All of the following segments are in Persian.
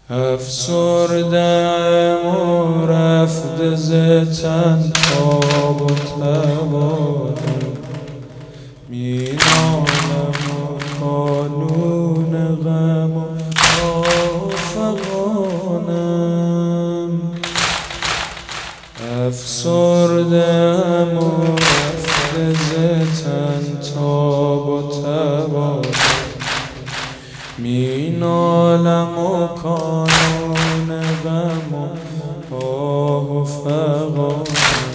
افسردم و رفته ز تن تاب و تبادم، می نالم و کالون غم و فغانم. افسردم و رفته ز تن تاب و تبادم، می نالم و کانون غم و آه و فغانم.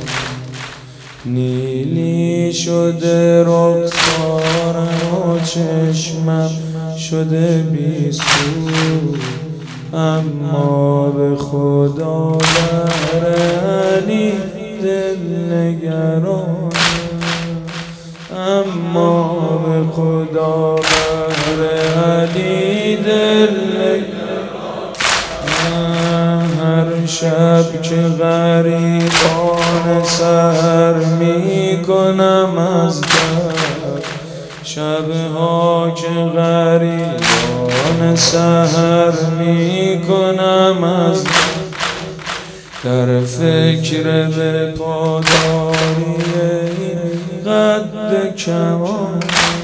نیلی شده رخسارم و چشمم شده بی سو، اما به خدا بر علی دل نگرانم. اما به خدا بر علی دل نگرانم. هر شب که غریبانه سحر می کنم از درد، شبها که غریبانه سحر می کنم از در فکر به پاداری این قد کمان.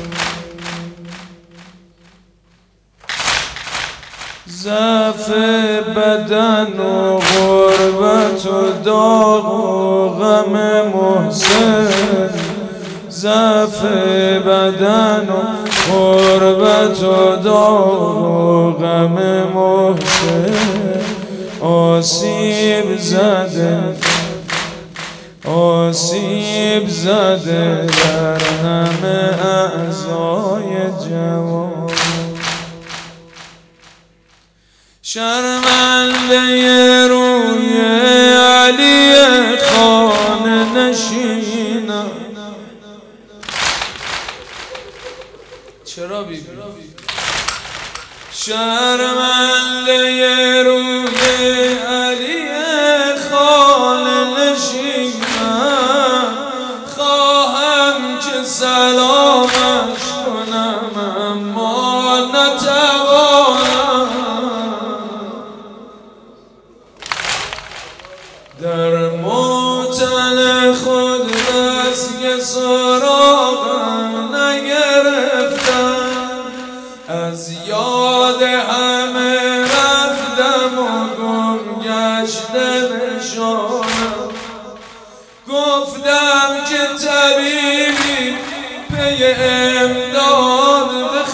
ضعف بدن و غربت و داغ و غم محسن، ضعف بدن و غربت و داغ و غم محسن، آسیب زده در همه اعضای جوان. شرمنده روی علی خانه نشینم. چرا بی شرمنده روی علی خانه نشینم، خواهم که سلامش کنم اما نتوانم. در موتن خود دست سراغم نگرفتم، از یاد همه رفتم و گم گشته نشانم. گفتم که طبیبی پی امداد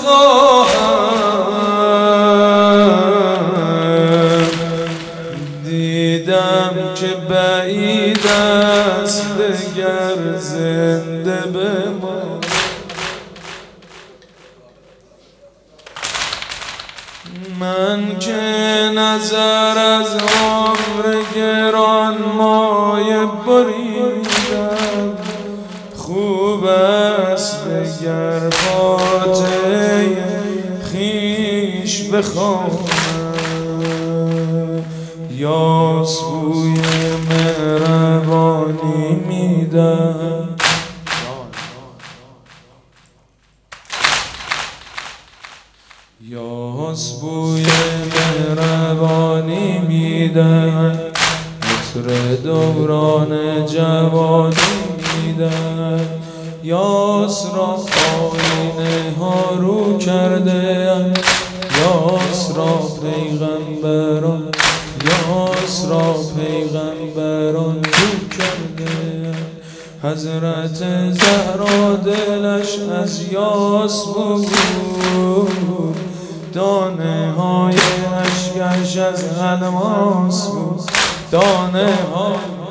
بخواهم، دیدم که بعید است دگر زنده بمان. من که نظر از عمر گران مایه بریدم، خوب است دگر فاتحه خویش بخوانم. یاس بوی مهربانی میدم، یاس بوی مهربانی میدن، عطر دوران جوانی میدن. یاس را آینه ها رو کرده، یاس را پیغمبران، یاس را پیغمبران رو کرده. حضرت زهرا دلش از یاس بود، دانه های اشکش از الماس بود، دانه های